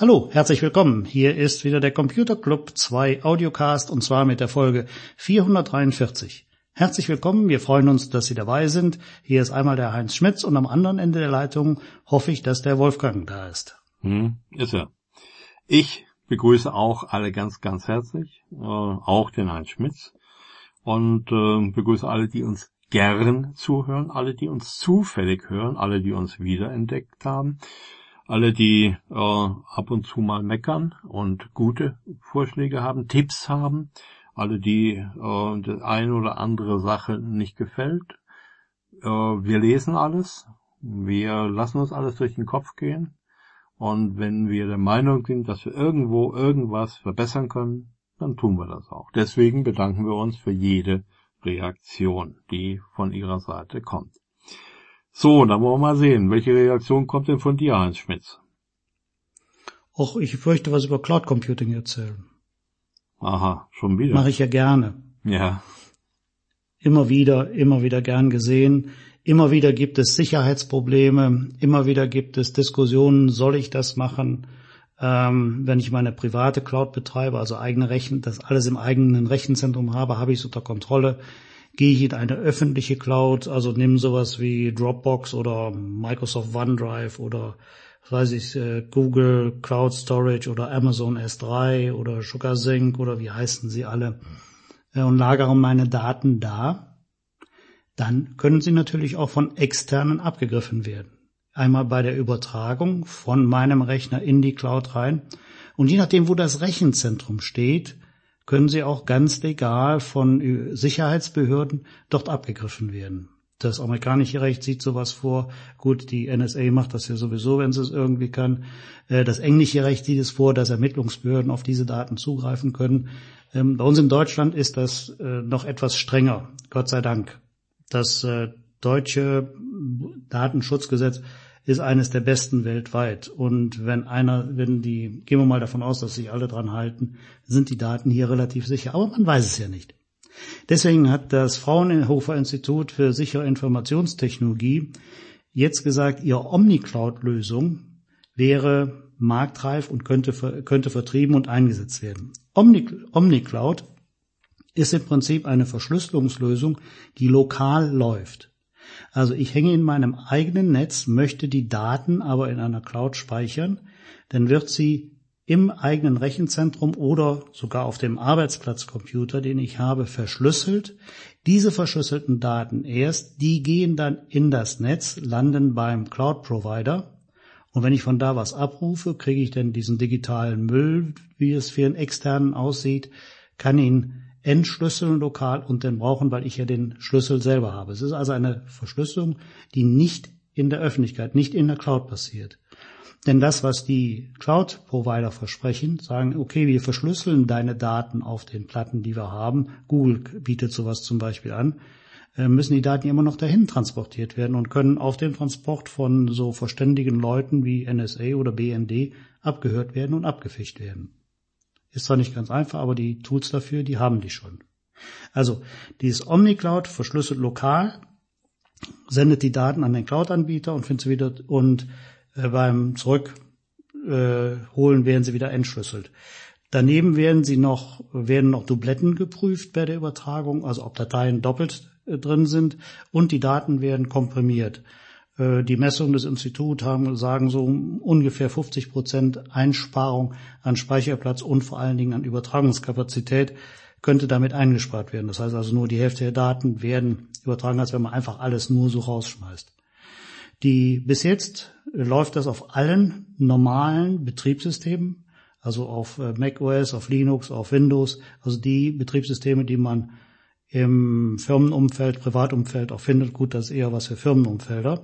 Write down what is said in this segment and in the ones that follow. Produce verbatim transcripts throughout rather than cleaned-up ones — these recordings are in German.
Hallo, herzlich willkommen. Hier ist wieder der Computer Club zwei Audiocast und zwar mit der Folge vierhundertdreiundvierzig. Herzlich willkommen, wir freuen uns, dass Sie dabei sind. Hier ist einmal der Heinz Schmitz und am anderen Ende der Leitung hoffe ich, dass der Wolfgang da ist. Hm, ist er. Ich begrüße auch alle ganz, ganz herzlich, äh, auch den Heinz Schmitz und äh, begrüße alle, die uns gern zuhören, alle, die uns zufällig hören, alle, die uns wiederentdeckt haben. Alle, die äh, ab und zu mal meckern und gute Vorschläge haben, Tipps haben, alle, die äh, die eine oder andere Sache nicht gefällt. Äh, wir lesen alles, wir lassen uns alles durch den Kopf gehen und wenn wir der Meinung sind, dass wir irgendwo irgendwas verbessern können, dann tun wir das auch. Deswegen bedanken wir uns für jede Reaktion, die von Ihrer Seite kommt. So, dann wollen wir mal sehen, welche Reaktion kommt denn von dir, Heinz Schmitz? Och, ich möchte was über Cloud Computing erzählen. Aha, schon wieder. Mache ich ja gerne. Ja. Immer wieder, immer wieder gern gesehen. Immer wieder gibt es Sicherheitsprobleme. Immer wieder gibt es Diskussionen, soll ich das machen, ähm, wenn ich meine private Cloud betreibe, also eigene Rechen, das alles im eigenen Rechenzentrum habe, habe ich es unter Kontrolle. Gehe ich in eine öffentliche Cloud, also nimm sowas wie Dropbox oder Microsoft OneDrive oder was weiß ich, Google Cloud Storage oder Amazon S drei oder SugarSync oder wie heißen sie alle und lagere meine Daten da, dann können sie natürlich auch von Externen abgegriffen werden. Einmal bei der Übertragung von meinem Rechner in die Cloud rein und je nachdem, wo das Rechenzentrum steht, können sie auch ganz legal von Sicherheitsbehörden dort abgegriffen werden. Das amerikanische Recht sieht sowas vor. Gut, die N S A macht das ja sowieso, wenn sie es irgendwie kann. Das englische Recht sieht es vor, dass Ermittlungsbehörden auf diese Daten zugreifen können. Bei uns in Deutschland ist das noch etwas strenger, Gott sei Dank. Das deutsche Datenschutzgesetz ist eines der besten weltweit. Und wenn einer, wenn die, gehen wir mal davon aus, dass sich alle dran halten, sind die Daten hier relativ sicher. Aber man weiß es ja nicht. Deswegen hat das Fraunhofer Institut für sichere Informationstechnologie jetzt gesagt, ihre OmniCloud-Lösung wäre marktreif und könnte, könnte vertrieben und eingesetzt werden. Omni, OmniCloud ist im Prinzip eine Verschlüsselungslösung, die lokal läuft. Also ich hänge in meinem eigenen Netz, möchte die Daten aber in einer Cloud speichern, dann wird sie im eigenen Rechenzentrum oder sogar auf dem Arbeitsplatzcomputer, den ich habe, verschlüsselt. Diese verschlüsselten Daten erst, die gehen dann in das Netz, landen beim Cloud-Provider und wenn ich von da was abrufe, kriege ich dann diesen digitalen Müll, wie es für einen externen aussieht, kann ihn entschlüsseln lokal und den brauchen, weil ich ja den Schlüssel selber habe. Es ist also eine Verschlüsselung, die nicht in der Öffentlichkeit, nicht in der Cloud passiert. Denn das, was die Cloud-Provider versprechen, sagen, okay, wir verschlüsseln deine Daten auf den Platten, die wir haben. Google bietet sowas zum Beispiel an, müssen die Daten immer noch dahin transportiert werden und können auf dem Transport von so verständigen Leuten wie N S A oder B N D abgehört werden und abgefischt werden. Ist zwar nicht ganz einfach, aber die Tools dafür, die haben die schon. Also, dieses OmniCloud verschlüsselt lokal, sendet die Daten an den Cloud-Anbieter und findet sie wieder und äh, beim Zurückholen äh, werden sie wieder entschlüsselt. Daneben werden sie noch, werden noch Dubletten geprüft bei der Übertragung, also ob Dateien doppelt äh, drin sind und die Daten werden komprimiert. Die Messungen des Instituts haben, sagen so ungefähr fünfzig Prozent Einsparung an Speicherplatz und vor allen Dingen an Übertragungskapazität könnte damit eingespart werden. Das heißt also nur die Hälfte der Daten werden übertragen, als wenn man einfach alles nur so rausschmeißt. Die, bis jetzt läuft das auf allen normalen Betriebssystemen, also auf macOS, auf Linux, auf Windows, also die Betriebssysteme, die man im Firmenumfeld, Privatumfeld auch findet. Gut, das ist eher was für Firmenumfelder.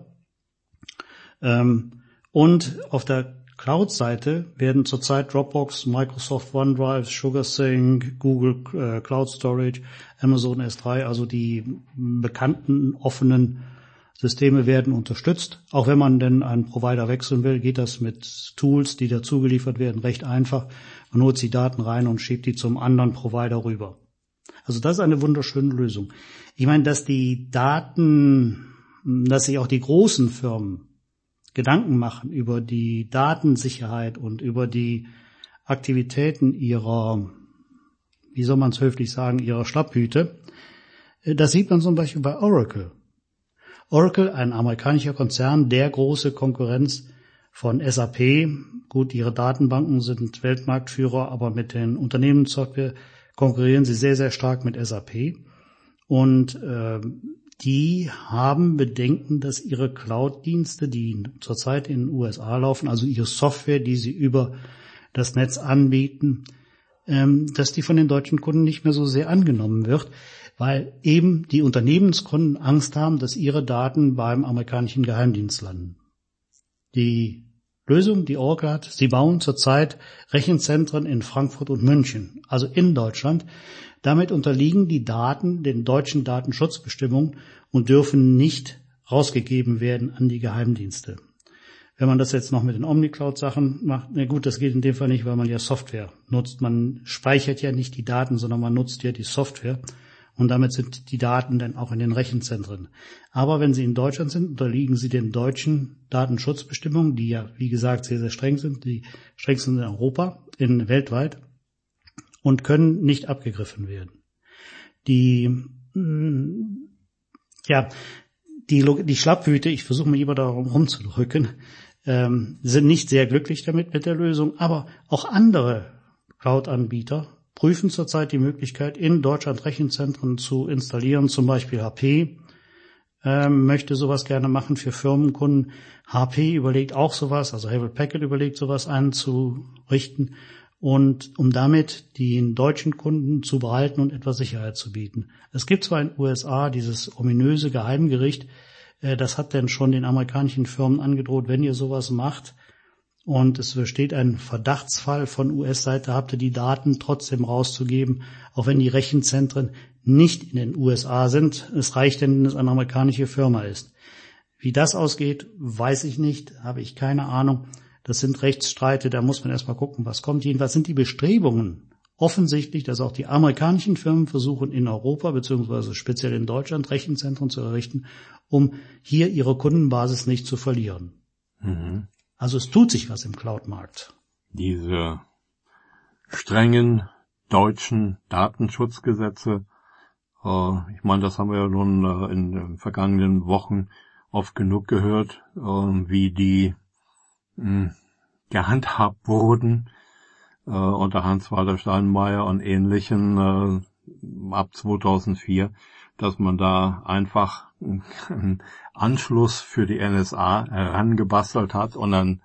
Und auf der Cloud-Seite werden zurzeit Dropbox, Microsoft OneDrive, SugarSync, Google äh, Cloud Storage, Amazon S drei, also die bekannten offenen Systeme werden unterstützt. Auch wenn man denn einen Provider wechseln will, geht das mit Tools, die dazu geliefert werden, recht einfach. Man holt die Daten rein und schiebt die zum anderen Provider rüber. Also das ist eine wunderschöne Lösung. Ich meine, dass die Daten, dass sich auch die großen Firmen Gedanken machen über die Datensicherheit und über die Aktivitäten ihrer, wie soll man es höflich sagen, ihrer Schlapphüte, das sieht man zum Beispiel bei Oracle. Oracle, ein amerikanischer Konzern, der große Konkurrenz von S A P. Gut, ihre Datenbanken sind Weltmarktführer, aber mit den Unternehmenssoftware konkurrieren sie sehr, sehr stark mit S A P. Und äh, die haben Bedenken, dass ihre Cloud-Dienste, die zurzeit in den U S A laufen, also ihre Software, die sie über das Netz anbieten, ähm, dass die von den deutschen Kunden nicht mehr so sehr angenommen wird, weil eben die Unternehmenskunden Angst haben, dass ihre Daten beim amerikanischen Geheimdienst landen. Die Lösung, die Oracle hat, sie bauen zurzeit Rechenzentren in Frankfurt und München, also in Deutschland. Damit unterliegen die Daten den deutschen Datenschutzbestimmungen und dürfen nicht rausgegeben werden an die Geheimdienste. Wenn man das jetzt noch mit den OmniCloud-Sachen macht, na gut, das geht in dem Fall nicht, weil man ja Software nutzt. Man speichert ja nicht die Daten, sondern man nutzt ja die Software. Und damit sind die Daten dann auch in den Rechenzentren. Aber wenn sie in Deutschland sind, unterliegen sie den deutschen Datenschutzbestimmungen, die ja, wie gesagt, sehr, sehr streng sind, die strengsten in Europa, in weltweit, und können nicht abgegriffen werden. Die, ja, die, die Schlapphüte, ich versuche mich immer darum rumzudrücken, ähm, sind nicht sehr glücklich damit mit der Lösung, aber auch andere Cloud-Anbieter prüfen zurzeit die Möglichkeit, in Deutschland Rechenzentren zu installieren. Zum Beispiel H P ähm, möchte sowas gerne machen für Firmenkunden. H P überlegt auch sowas, also Hewlett Packard überlegt sowas einzurichten, und um damit den deutschen Kunden zu behalten und etwas Sicherheit zu bieten. Es gibt zwar in den U S A dieses ominöse Geheimgericht, äh, das hat denn schon den amerikanischen Firmen angedroht, wenn ihr sowas macht, und es besteht ein Verdachtsfall von U S-Seite, habt ihr die Daten trotzdem rauszugeben, auch wenn die Rechenzentren nicht in den U S A sind. Es reicht denn, wenn es eine amerikanische Firma ist. Wie das ausgeht, weiß ich nicht, habe ich keine Ahnung. Das sind Rechtsstreite, da muss man erstmal gucken, was kommt. Jedenfalls sind die Bestrebungen offensichtlich, dass auch die amerikanischen Firmen versuchen, in Europa beziehungsweise speziell in Deutschland Rechenzentren zu errichten, um hier ihre Kundenbasis nicht zu verlieren. Mhm. Also es tut sich was im Cloud-Markt. Diese strengen deutschen Datenschutzgesetze, äh, ich meine, das haben wir ja nun äh, in den vergangenen Wochen oft genug gehört, äh, wie die mh, gehandhabt wurden äh, unter Hans-Walter Steinmeier und Ähnlichen äh, ab zweitausendvier, dass man da einfach einen Anschluss für die N S A herangebastelt hat und einen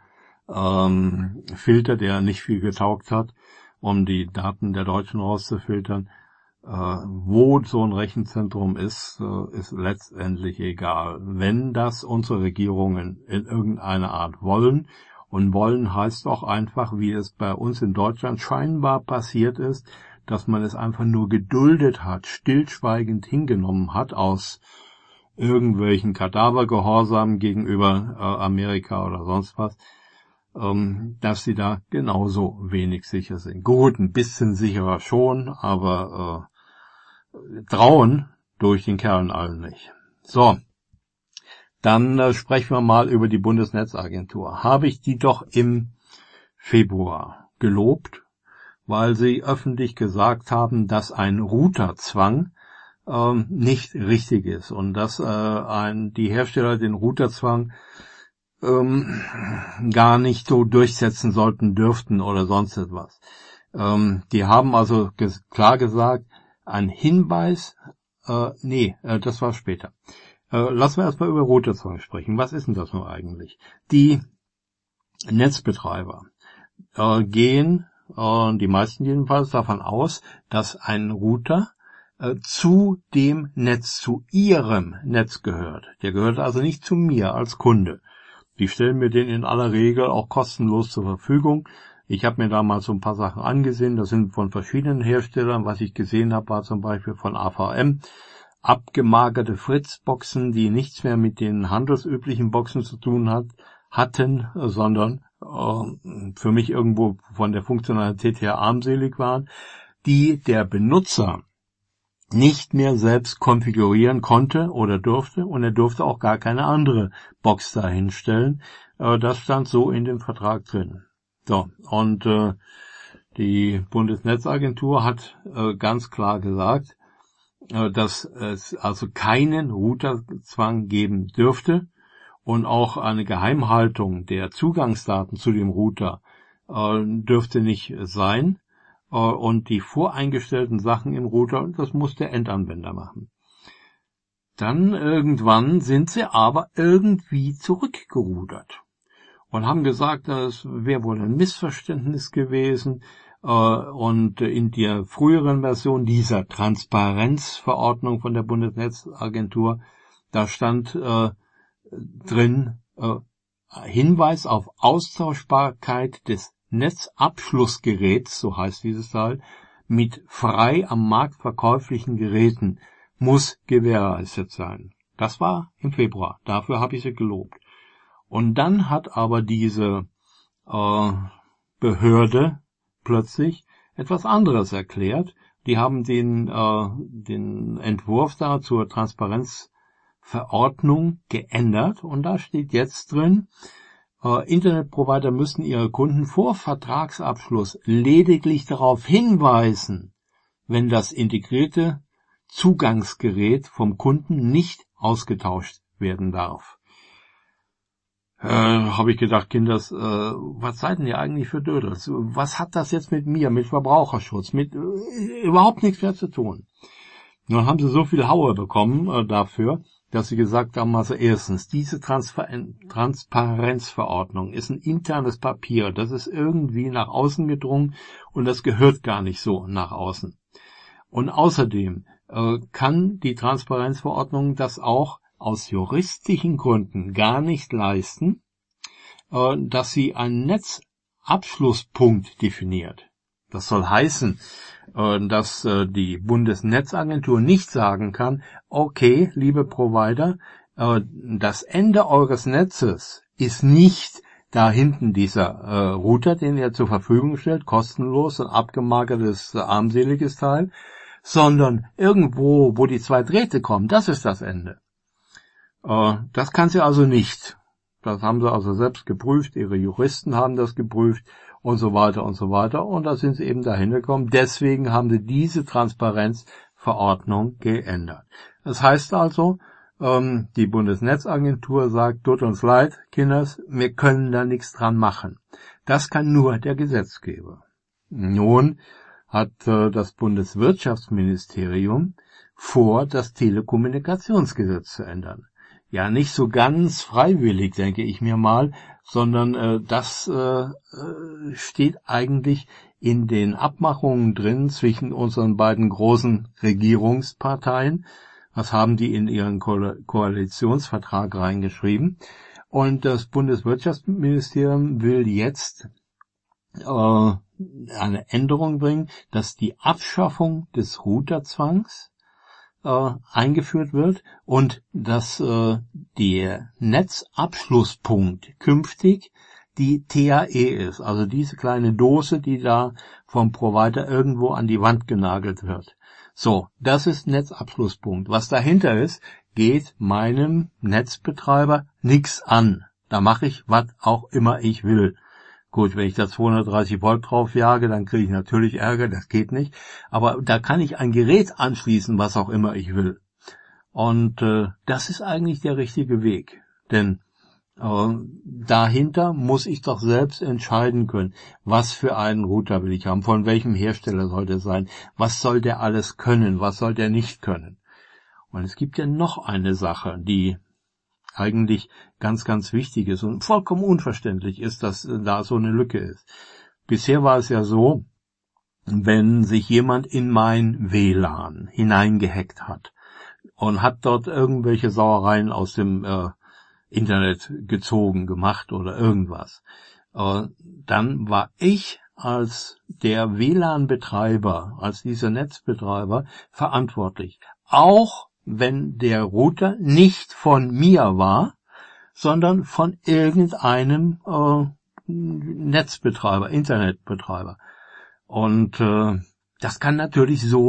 ähm, Filter, der nicht viel getaugt hat, um die Daten der Deutschen rauszufiltern. Äh, wo so ein Rechenzentrum ist, äh, ist letztendlich egal. Wenn das unsere Regierungen in irgendeiner Art wollen, und wollen heißt auch einfach, wie es bei uns in Deutschland scheinbar passiert ist, dass man es einfach nur geduldet hat, stillschweigend hingenommen hat aus irgendwelchen Kadavergehorsam gegenüber äh, Amerika oder sonst was, ähm, dass sie da genauso wenig sicher sind. Gut, ein bisschen sicherer schon, aber äh, trauen durch den Kerlen allen nicht. So, dann äh, sprechen wir mal über die Bundesnetzagentur. Habe ich die doch im Februar gelobt, weil sie öffentlich gesagt haben, dass ein Routerzwang ähm, nicht richtig ist und dass äh, ein, die Hersteller den Routerzwang ähm, gar nicht so durchsetzen sollten, dürften oder sonst etwas. Ähm, die haben also ges- klar gesagt, ein Hinweis, äh, nee, äh, das war später. Äh, lassen wir erstmal über Routerzwang sprechen. Was ist denn das nun eigentlich? Die Netzbetreiber äh, gehen, äh, die meisten jedenfalls, davon aus, dass ein Router äh, zu dem Netz, zu ihrem Netz gehört. Der gehört also nicht zu mir als Kunde. Die stellen mir den in aller Regel auch kostenlos zur Verfügung. Ich habe mir da mal so ein paar Sachen angesehen. Das sind von verschiedenen Herstellern. Was ich gesehen habe, war zum Beispiel von A V M. Abgemagerte Fritz-Boxen, die nichts mehr mit den handelsüblichen Boxen zu tun hat, hatten, sondern äh, für mich irgendwo von der Funktionalität her armselig waren, die der Benutzer nicht mehr selbst konfigurieren konnte oder durfte, und er durfte auch gar keine andere Box dahinstellen. Äh, das stand so in dem Vertrag drin. So, und äh, die Bundesnetzagentur hat äh, ganz klar gesagt, äh, dass es also keinen Routerzwang geben dürfte und auch eine Geheimhaltung der Zugangsdaten zu dem Router äh, dürfte nicht sein. Äh, und die voreingestellten Sachen im Router, das muss der Endanwender machen. Dann irgendwann sind sie aber irgendwie zurückgerudert und haben gesagt, das wäre wohl ein Missverständnis gewesen. Und in der früheren Version dieser Transparenzverordnung von der Bundesnetzagentur, da stand äh, drin äh, Hinweis auf Austauschbarkeit des Netzabschlussgeräts, so heißt dieses Teil, mit frei am Markt verkäuflichen Geräten muss gewährleistet sein. Das war im Februar. Dafür habe ich sie gelobt. Und dann hat aber diese äh, Behörde plötzlich etwas anderes erklärt. Die haben den, äh, den Entwurf da zur Transparenzverordnung geändert. Und da steht jetzt drin, äh, Internetprovider müssen ihre Kunden vor Vertragsabschluss lediglich darauf hinweisen, wenn das integrierte Zugangsgerät vom Kunden nicht ausgetauscht werden darf. Äh, habe ich gedacht, Kinders, äh, was seid denn ihr eigentlich für Dödels? Was hat das jetzt mit mir, mit Verbraucherschutz, mit äh, überhaupt nichts mehr zu tun? Nun haben sie so viel Haue bekommen äh, dafür, dass sie gesagt haben, also erstens, diese Transfer- Transparenzverordnung ist ein internes Papier, das ist irgendwie nach außen gedrungen und das gehört gar nicht so nach außen. Und außerdem äh, kann die Transparenzverordnung das auch aus juristischen Gründen gar nicht leisten, äh, dass sie einen Netzabschlusspunkt definiert. Das soll heißen, äh, dass äh, die Bundesnetzagentur nicht sagen kann, okay, liebe Provider, äh, das Ende eures Netzes ist nicht da hinten dieser äh, Router, den ihr zur Verfügung stellt, kostenlos, ein abgemagertes, äh, armseliges Teil, sondern irgendwo, wo die zwei Drähte kommen, das ist das Ende. Äh, das kann sie also nicht. Das haben sie also selbst geprüft, ihre Juristen haben das geprüft und so weiter und so weiter. Und da sind sie eben dahin gekommen. Deswegen haben sie diese Transparenzverordnung geändert. Das heißt also, ähm, die Bundesnetzagentur sagt, tut uns leid, Kinders, wir können da nichts dran machen. Das kann nur der Gesetzgeber. Nun hat äh, das Bundeswirtschaftsministerium vor, das Telekommunikationsgesetz zu ändern. Ja, nicht so ganz freiwillig, denke ich mir mal, sondern äh, das äh, steht eigentlich in den Abmachungen drin zwischen unseren beiden großen Regierungsparteien. Das haben die in ihren Ko- Koalitionsvertrag reingeschrieben. Und das Bundeswirtschaftsministerium will jetzt äh, eine Änderung bringen, dass die Abschaffung des Routerzwangs äh, eingeführt wird und dass äh, der Netzabschlusspunkt künftig die T A E ist, also diese kleine Dose, die da vom Provider irgendwo an die Wand genagelt wird. So, das ist Netzabschlusspunkt. Was dahinter ist, geht meinem Netzbetreiber nix an. Da mache ich, was auch immer ich will. Gut, wenn ich da zweihundertdreißig Volt drauf jage, dann kriege ich natürlich Ärger, das geht nicht. Aber da kann ich ein Gerät anschließen, was auch immer ich will. Und äh, das ist eigentlich der richtige Weg. Denn äh, dahinter muss ich doch selbst entscheiden können, was für einen Router will ich haben, von welchem Hersteller soll der sein, was soll der alles können, was soll der nicht können. Und es gibt ja noch eine Sache, die eigentlich ganz, ganz wichtig ist und vollkommen unverständlich ist, dass da so eine Lücke ist. Bisher war es ja so, wenn sich jemand in mein W L A N hineingehackt hat und hat dort irgendwelche Sauereien aus dem äh, Internet gezogen, gemacht oder irgendwas, äh, dann war ich als der W L A N-Betreiber, als dieser Netzbetreiber verantwortlich. Auch wenn der Router nicht von mir war, sondern von irgendeinem äh, Netzbetreiber, Internetbetreiber. Und äh, das kann natürlich so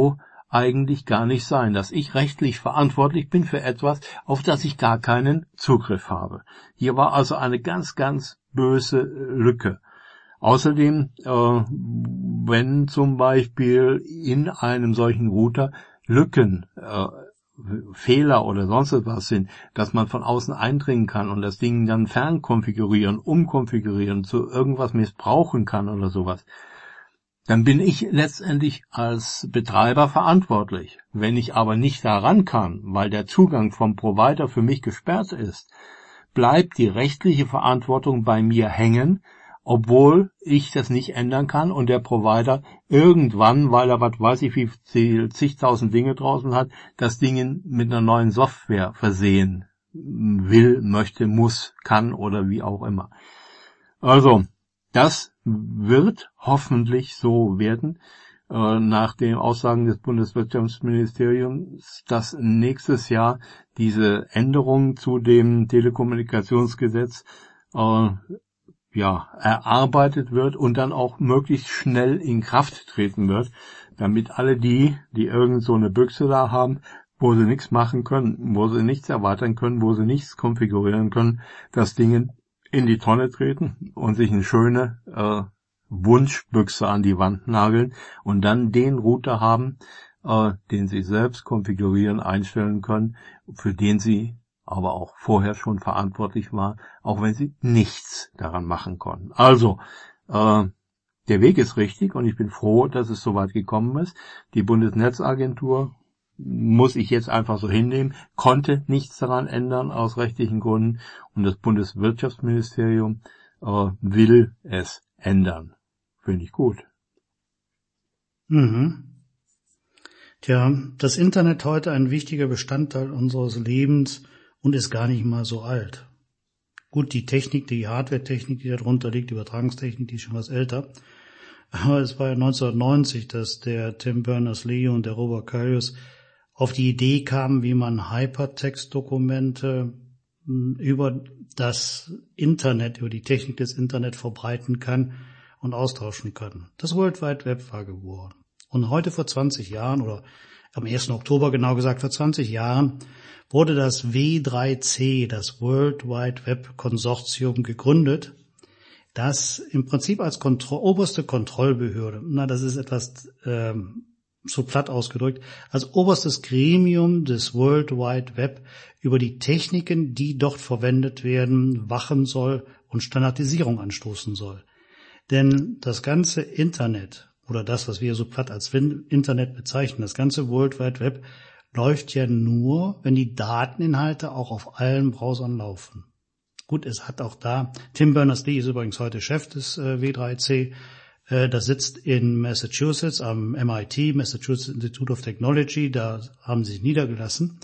eigentlich gar nicht sein, dass ich rechtlich verantwortlich bin für etwas, auf das ich gar keinen Zugriff habe. Hier war also eine ganz, ganz böse Lücke. Außerdem, äh, wenn zum Beispiel in einem solchen Router Lücken, äh, Fehler oder sonst etwas sind, dass man von außen eindringen kann und das Ding dann fernkonfigurieren, umkonfigurieren, zu irgendwas missbrauchen kann oder sowas, dann bin ich letztendlich als Betreiber verantwortlich. Wenn ich aber nicht daran kann, weil der Zugang vom Provider für mich gesperrt ist, bleibt die rechtliche Verantwortung bei mir hängen, obwohl ich das nicht ändern kann und der Provider irgendwann, weil er was weiß ich wie viel, zigtausend Dinge draußen hat, das Ding mit einer neuen Software versehen will, möchte, muss, kann oder wie auch immer. Also, das wird hoffentlich so werden, äh, nach den Aussagen des Bundeswirtschaftsministeriums, dass nächstes Jahr diese Änderung zu dem Telekommunikationsgesetz äh, ja, erarbeitet wird und dann auch möglichst schnell in Kraft treten wird, damit alle die, die irgend so eine Büchse da haben, wo sie nichts machen können, wo sie nichts erweitern können, wo sie nichts konfigurieren können, das Ding in die Tonne treten und sich eine schöne äh, Wunschbüchse an die Wand nageln und dann den Router haben, äh, den sie selbst konfigurieren, einstellen können, für den sie aber auch vorher schon verantwortlich war, auch wenn sie nichts daran machen konnten. Also, äh, der Weg ist richtig und ich bin froh, dass es so weit gekommen ist. Die Bundesnetzagentur, muss ich jetzt einfach so hinnehmen, konnte nichts daran ändern aus rechtlichen Gründen und das Bundeswirtschaftsministerium äh, will es ändern. Finde ich gut. Mhm. Tja, das Internet heute ein wichtiger Bestandteil unseres Lebens und ist gar nicht mal so alt. Gut, die Technik, die Hardware-Technik, die darunter liegt, die Übertragungstechnik, die ist schon was älter. Aber es war ja neunzehnhundertneunzig, dass der Tim Berners-Lee und der Robert Carius auf die Idee kamen, wie man Hypertext-Dokumente über das Internet, über die Technik des Internet verbreiten kann und austauschen kann. Das World Wide Web war geboren. Und heute vor zwanzig Jahren, oder am ersten Oktober genau gesagt vor zwanzig Jahren, wurde das W drei C, das World Wide Web Konsortium, gegründet, das im Prinzip als Kontro- oberste Kontrollbehörde, na, das ist etwas ähm, so platt ausgedrückt, als oberstes Gremium des World Wide Web über die Techniken, die dort verwendet werden, wachen soll und Standardisierung anstoßen soll. Denn das ganze Internet, oder das, was wir so platt als Internet bezeichnen, das ganze World Wide Web, läuft ja nur, wenn die Dateninhalte auch auf allen Browsern laufen. Gut, es hat auch da, Tim Berners-Lee ist übrigens heute Chef des äh, W drei C, äh, das sitzt in Massachusetts am M I T, Massachusetts Institute of Technology, da haben sie sich niedergelassen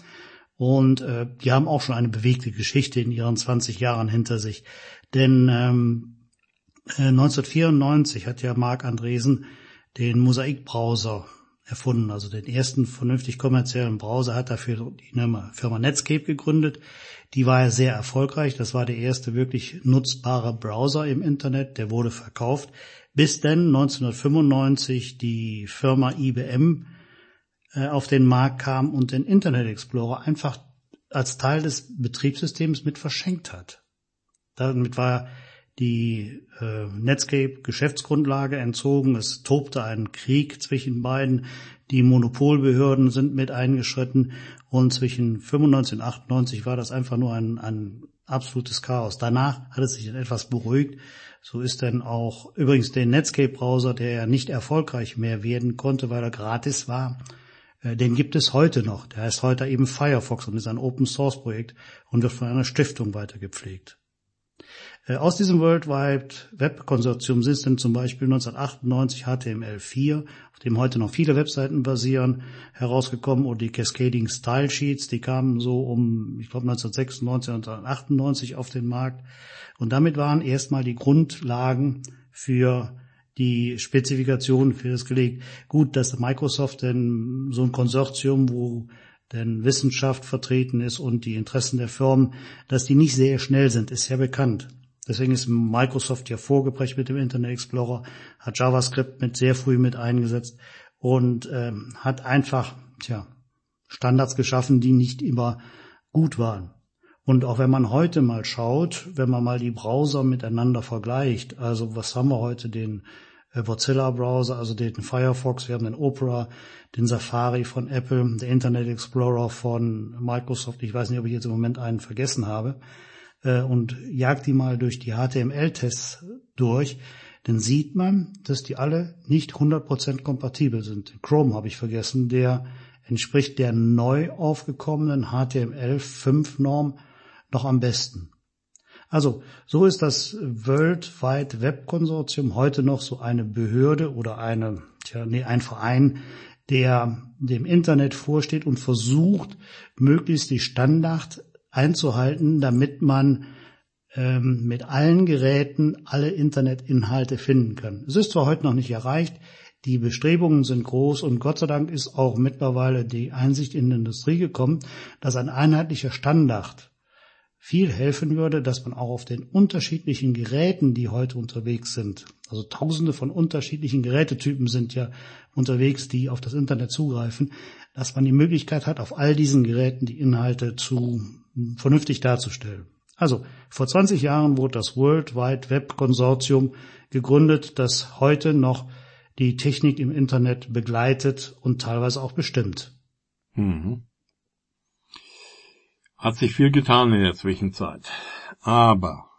und äh, die haben auch schon eine bewegte Geschichte in ihren zwanzig Jahren hinter sich. Denn ähm, äh, neunzehnhundertvierundneunzig hat ja Marc Andreessen den Mosaic-Browser erfunden, also den ersten vernünftig kommerziellen Browser hat dafür die Firma Netscape gegründet. Die war ja sehr erfolgreich, das war der erste wirklich nutzbare Browser im Internet, der wurde verkauft, bis dann neunzehnhundertfünfundneunzig die Firma I B M äh, auf den Markt kam und den Internet Explorer einfach als Teil des Betriebssystems mit verschenkt hat. Damit war die äh, Netscape-Geschäftsgrundlage entzogen. Es tobte ein Krieg zwischen beiden. Die Monopolbehörden sind mit eingeschritten und zwischen fünfundneunzig und achtundneunzig war das einfach nur ein, ein absolutes Chaos. Danach hat es sich etwas beruhigt. So ist dann auch übrigens der Netscape-Browser, der ja nicht erfolgreich mehr werden konnte, weil er gratis war, äh, den gibt es heute noch. Der heißt heute eben Firefox und ist ein Open-Source-Projekt und wird von einer Stiftung weitergepflegt. Aus diesem World Wide Web Konsortium sind dann zum Beispiel neunzehnhundertachtundneunzig H T M L vier, auf dem heute noch viele Webseiten basieren, herausgekommen, und die Cascading Style Sheets, die kamen so um, ich glaube neunzehnhundertsechsundneunzig, neunzehnhundertachtundneunzig auf den Markt. Und damit waren erstmal die Grundlagen für die Spezifikationen für das gelegt. Gut, dass Microsoft denn so ein Konsortium, wo denn Wissenschaft vertreten ist und die Interessen der Firmen, dass die nicht sehr schnell sind, ist ja bekannt. Deswegen ist Microsoft ja vorgeprägt mit dem Internet Explorer, hat JavaScript mit sehr früh mit eingesetzt und ähm, hat einfach, tja, Standards geschaffen, die nicht immer gut waren. Und auch wenn man heute mal schaut, wenn man mal die Browser miteinander vergleicht, also was haben wir heute, den äh, Mozilla-Browser, also den Firefox, wir haben den Opera, den Safari von Apple, der Internet Explorer von Microsoft, ich weiß nicht, ob ich jetzt im Moment einen vergessen habe, äh, und jagt die mal durch die H T M L-Tests durch, dann sieht man, dass die alle nicht hundert Prozent kompatibel sind. Chrome habe ich vergessen, der entspricht der neu aufgekommenen H T M L fünf Norm noch am besten. Also, so ist das World Wide Web Konsortium heute noch so eine Behörde oder eine, tja, nee, ein Verein, der dem Internet vorsteht und versucht, möglichst die Standards einzuhalten, damit man ähm, mit allen Geräten alle Internetinhalte finden kann. Es ist zwar heute noch nicht erreicht, die Bestrebungen sind groß und Gott sei Dank ist auch mittlerweile die Einsicht in die Industrie gekommen, dass ein einheitlicher Standard viel helfen würde, dass man auch auf den unterschiedlichen Geräten, die heute unterwegs sind, also tausende von unterschiedlichen Gerätetypen sind ja unterwegs, die auf das Internet zugreifen, dass man die Möglichkeit hat, auf all diesen Geräten die Inhalte zu vernünftig darzustellen. Also, vor zwanzig Jahren wurde das World Wide Web Konsortium gegründet, das heute noch die Technik im Internet begleitet und teilweise auch bestimmt. Mhm. Hat sich viel getan in der Zwischenzeit. Aber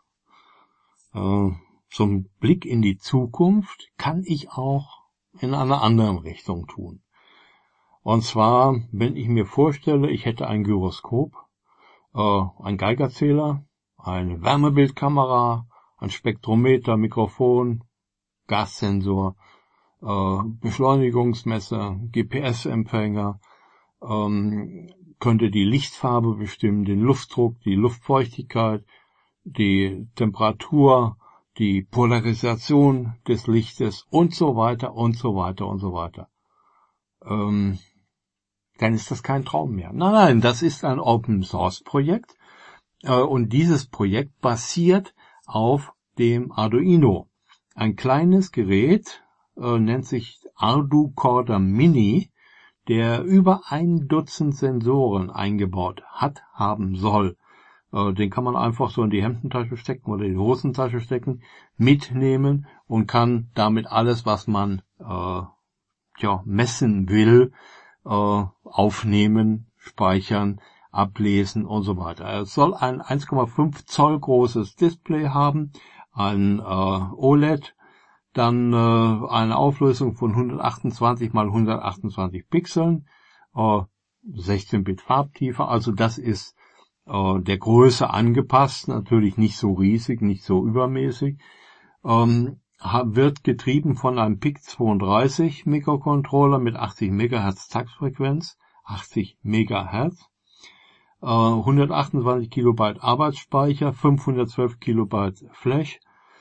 äh, zum Blick in die Zukunft kann ich auch in einer anderen Richtung tun. Und zwar, wenn ich mir vorstelle, ich hätte ein Gyroskop, äh, ein Geigerzähler, eine Wärmebildkamera, ein Spektrometer, Mikrofon, Gassensor, äh, Beschleunigungsmesser, G P S-Empfänger, ähm, könnte die Lichtfarbe bestimmen, den Luftdruck, die Luftfeuchtigkeit, die Temperatur, die Polarisation des Lichtes und so weiter und so weiter und so weiter. Ähm, dann ist das kein Traum mehr. Nein, nein, das ist ein Open-Source-Projekt äh, und dieses Projekt basiert auf dem Arduino. Ein kleines Gerät äh, nennt sich ArduCorder Mini, der über ein Dutzend Sensoren eingebaut hat, haben soll. Äh, den kann man einfach so in die Hemdentasche stecken oder in die Hosentasche stecken, mitnehmen und kann damit alles, was man äh, ja, messen will, äh, aufnehmen, speichern, ablesen und so weiter. Es soll ein eins Komma fünf Zoll großes Display haben, ein äh, O L E D, dann äh, eine Auflösung von hundertachtundzwanzig mal hundertachtundzwanzig Pixeln, äh, sechzehn Bit Farbtiefe, also das ist äh, der Größe angepasst, natürlich nicht so riesig, nicht so übermäßig, ähm, wird getrieben von einem P I C zweiunddreißig Mikrocontroller mit achtzig Megahertz Taktfrequenz, achtzig Megahertz, äh, hundertachtundzwanzig Kilobyte Arbeitsspeicher, fünfhundertzwölf Kilobyte Flash,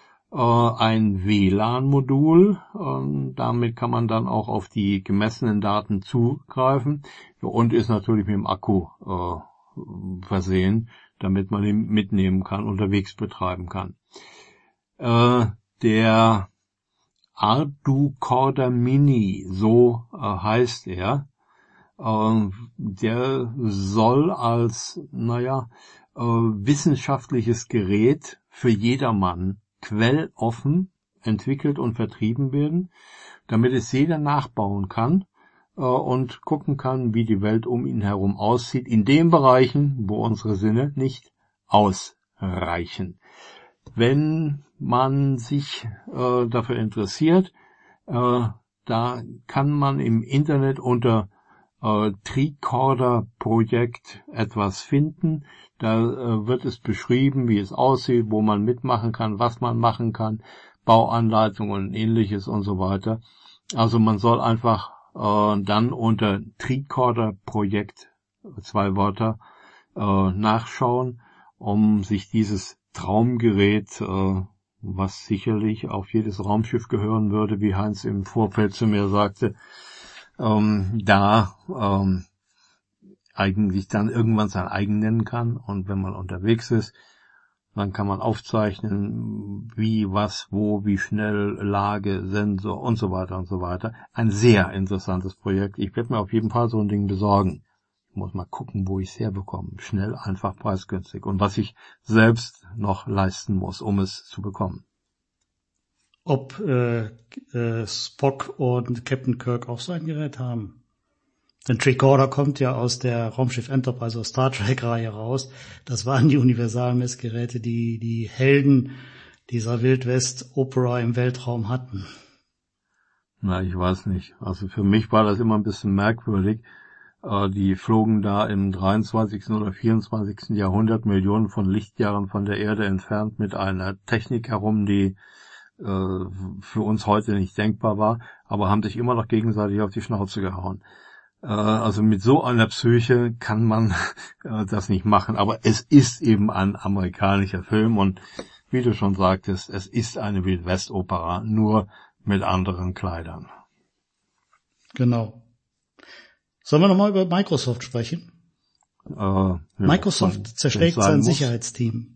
ein W L A N-Modul, damit kann man dann auch auf die gemessenen Daten zugreifen und ist natürlich mit dem Akku äh, versehen, damit man ihn mitnehmen kann, unterwegs betreiben kann. Äh, der ArduCorder Mini, so äh, heißt er, äh, der soll als, naja, äh, wissenschaftliches Gerät für jedermann quelloffen entwickelt und vertrieben werden, damit es jeder nachbauen kann äh, und gucken kann, wie die Welt um ihn herum aussieht, in den Bereichen, wo unsere Sinne nicht ausreichen. Wenn man sich äh, dafür interessiert, äh, da kann man im Internet unter äh, Tricorder Projekt etwas finden. Da äh, wird es beschrieben, wie es aussieht, wo man mitmachen kann, was man machen kann, Bauanleitungen und ähnliches und so weiter. Also man soll einfach äh, dann unter Tricorder Projekt, zwei Wörter, äh, nachschauen, um sich dieses Traumgerät, äh, was sicherlich auf jedes Raumschiff gehören würde, wie Heinz im Vorfeld zu mir sagte, ähm, da ähm, eigentlich dann irgendwann sein eigen nennen kann. Und wenn man unterwegs ist, Dann kann man aufzeichnen, wie, was, wo, wie schnell, Lage, Sensor und so weiter und so weiter. Ein sehr interessantes Projekt. Ich werde mir auf jeden Fall so ein Ding besorgen. Ich muss mal gucken, wo ich es herbekomme. Schnell, einfach, preisgünstig. Und was ich selbst noch leisten muss, um es zu bekommen. Ob äh, äh, Spock und Captain Kirk auch so ein Gerät haben? Denn Tricorder kommt ja aus der Raumschiff Enterprise, aus Star Trek-Reihe raus. Das waren die Universalmessgeräte, die die Helden dieser Wildwest-Opera im Weltraum hatten. Na, ich weiß nicht. Also für mich war das immer ein bisschen merkwürdig. Äh, die flogen da im dreiundzwanzigsten oder vierundzwanzigsten Jahrhundert Millionen von Lichtjahren von der Erde entfernt mit einer Technik herum, die äh, für uns heute nicht denkbar war, aber haben sich immer noch gegenseitig auf die Schnauze gehauen. Also mit so einer Psyche kann man das nicht machen. Aber es ist eben ein amerikanischer Film und wie du schon sagtest, es ist eine Wildwest-Opera, nur mit anderen Kleidern. Genau. Sollen wir nochmal über Microsoft sprechen? Äh, ja, Microsoft zerschlägt sein muss. Sicherheitsteam.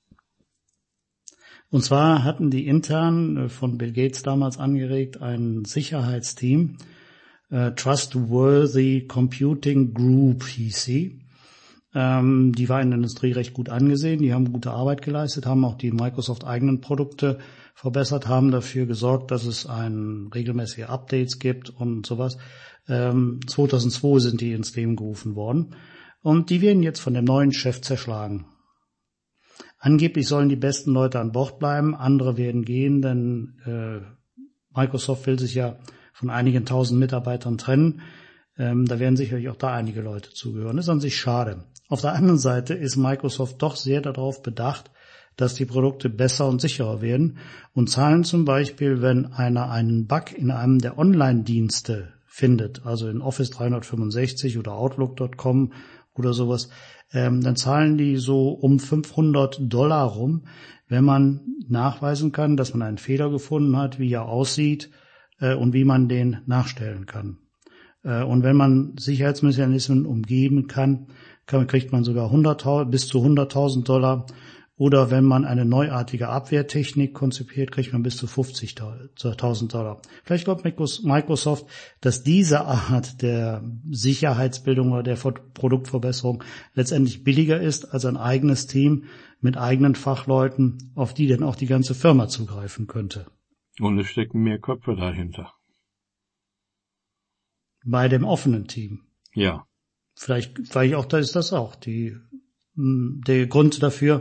Und zwar hatten die intern von Bill Gates damals angeregt ein Sicherheitsteam, Uh, Trustworthy Computing Group hieß sie. Ähm, die war in der Industrie recht gut angesehen, die haben gute Arbeit geleistet, haben auch die Microsoft eigenen Produkte verbessert, haben dafür gesorgt, dass es ein regelmäßige Updates gibt und sowas. Ähm, zweitausendzwei sind die ins Leben gerufen worden und die werden jetzt von dem neuen Chef zerschlagen. Angeblich sollen die besten Leute an Bord bleiben, andere werden gehen, denn äh, Microsoft will sich ja von einigen tausend Mitarbeitern trennen. Ähm, da werden sicherlich auch da einige Leute zugehören. Das ist an sich schade. Auf der anderen Seite ist Microsoft doch sehr darauf bedacht, dass die Produkte besser und sicherer werden und zahlen zum Beispiel, wenn einer einen Bug in einem der Online-Dienste findet, also in Office dreihundertfünfundsechzig oder Outlook Punkt com oder sowas, ähm, dann zahlen die so um fünfhundert Dollar rum, wenn man nachweisen kann, dass man einen Fehler gefunden hat, wie er aussieht, und wie man den nachstellen kann. Und wenn man Sicherheitsmechanismen umgeben kann, kann kriegt man sogar hunderttausend bis zu hunderttausend Dollar. Oder wenn man eine neuartige Abwehrtechnik konzipiert, kriegt man bis zu fünfzigtausend Dollar. Vielleicht glaubt Microsoft, dass diese Art der Sicherheitsbildung oder der Produktverbesserung letztendlich billiger ist als ein eigenes Team mit eigenen Fachleuten, auf die dann auch die ganze Firma zugreifen könnte. Und es stecken mehr Köpfe dahinter. Bei dem offenen Team. Ja. Vielleicht, vielleicht auch, da ist das auch die, der Grund dafür,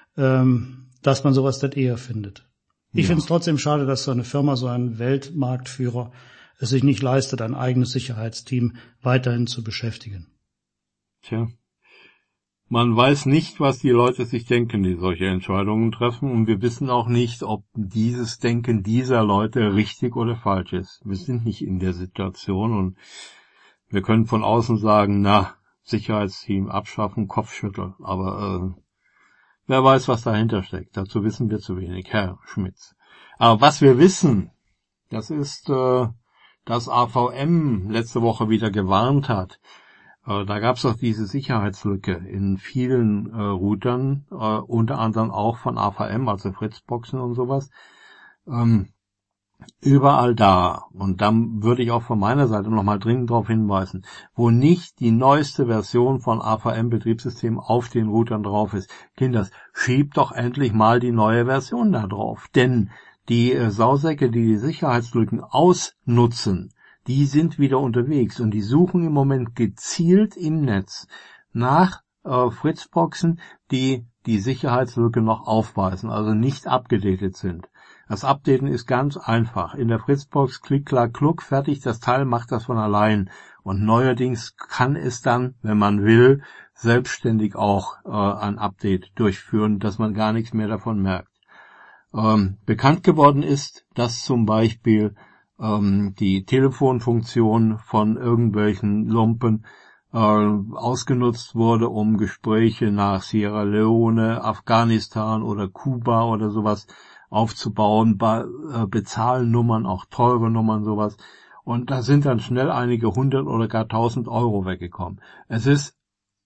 dass man sowas dann eher findet. Ich ja. finde es trotzdem schade, dass so eine Firma, so ein Weltmarktführer, es sich nicht leistet, ein eigenes Sicherheitsteam weiterhin zu beschäftigen. Tja. Man weiß nicht, was die Leute sich denken, die solche Entscheidungen treffen, und wir wissen auch nicht, ob dieses Denken dieser Leute richtig oder falsch ist. Wir sind nicht in der Situation und wir können von außen sagen, na, Sicherheitsteam abschaffen, Kopfschütteln, aber äh, wer weiß, was dahinter steckt. Dazu wissen wir zu wenig, Herr Schmitz. Aber was wir wissen, das ist, äh, dass A V M letzte Woche wieder gewarnt hat. Da gab es doch diese Sicherheitslücke in vielen äh, Routern, äh, unter anderem auch von A V M, also Fritzboxen und sowas. Ähm, überall da, und dann würde ich auch von meiner Seite nochmal dringend darauf hinweisen, wo nicht die neueste Version von A V M-Betriebssystem auf den Routern drauf ist. Kinders, schiebt doch endlich mal die neue Version da drauf. Denn die äh, Sausäcke, die die Sicherheitslücken ausnutzen, die sind wieder unterwegs und die suchen im Moment gezielt im Netz nach äh, Fritzboxen, die die Sicherheitslücke noch aufweisen, also nicht abgedatet sind. Das Updaten ist ganz einfach. In der Fritzbox klick, klack, kluck, fertig, das Teil macht das von allein. Und neuerdings kann es dann, wenn man will, selbstständig auch äh, ein Update durchführen, dass man gar nichts mehr davon merkt. Ähm, bekannt geworden ist, dass zum Beispiel die Telefonfunktion von irgendwelchen Lumpen äh, ausgenutzt wurde, um Gespräche nach Sierra Leone, Afghanistan oder Kuba oder sowas aufzubauen, bei äh, Bezahlnummern, auch teure Nummern, sowas. Und da sind dann schnell einige hundert oder gar tausend Euro weggekommen. Es ist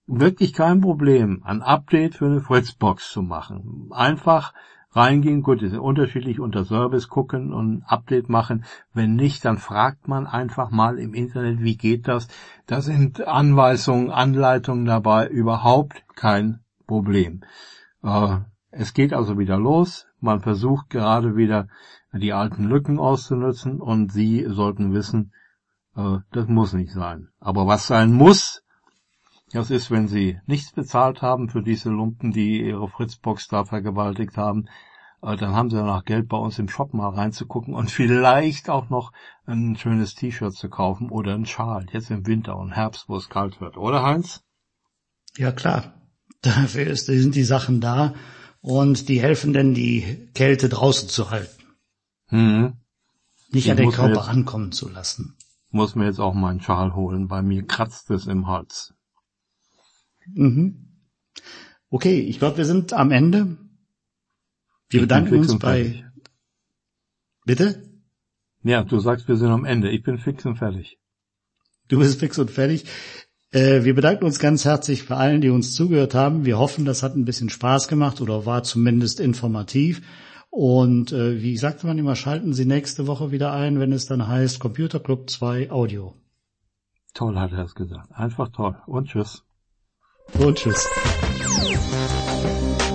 wirklich kein Problem, ein Update für eine Fritzbox zu machen. Einfach reingehen, gut, ist unterschiedlich unter Service gucken und Update machen. Wenn nicht, dann fragt man einfach mal im Internet, wie geht das? Da sind Anweisungen, Anleitungen dabei, überhaupt kein Problem. Äh, es geht also wieder los. Man versucht gerade wieder die alten Lücken auszunutzen und Sie sollten wissen, äh, das muss nicht sein. Aber was sein muss, das ist, wenn Sie nichts bezahlt haben für diese Lumpen, die Ihre Fritzbox da vergewaltigt haben, äh, dann haben Sie danach Geld bei uns im Shop mal reinzugucken und vielleicht auch noch ein schönes T-Shirt zu kaufen oder einen Schal, jetzt im Winter und Herbst, wo es kalt wird. Oder, Heinz? Ja, klar. Dafür ist, sind die Sachen da und die helfen denn, die Kälte draußen zu halten. Hm. Nicht Ich an den muss mir Körper jetzt- ankommen zu lassen. Muss mir jetzt auch meinen Schal holen, bei mir kratzt es im Hals. Mhm. Okay, ich glaube, wir sind am Ende. Wir Ich bin bedanken fix uns und bei... fertig. Bitte? Ja, du sagst, wir sind am Ende. Ich bin fix und fertig. Du bist fix und fertig. Äh, wir bedanken uns ganz herzlich bei allen, die uns zugehört haben. Wir hoffen, das hat ein bisschen Spaß gemacht oder war zumindest informativ. Und äh, wie sagte man immer, schalten Sie nächste Woche wieder ein, wenn es dann heißt Computer Club zwei Audio. Toll hat er es gesagt. Einfach toll. Und tschüss. Und tschüss.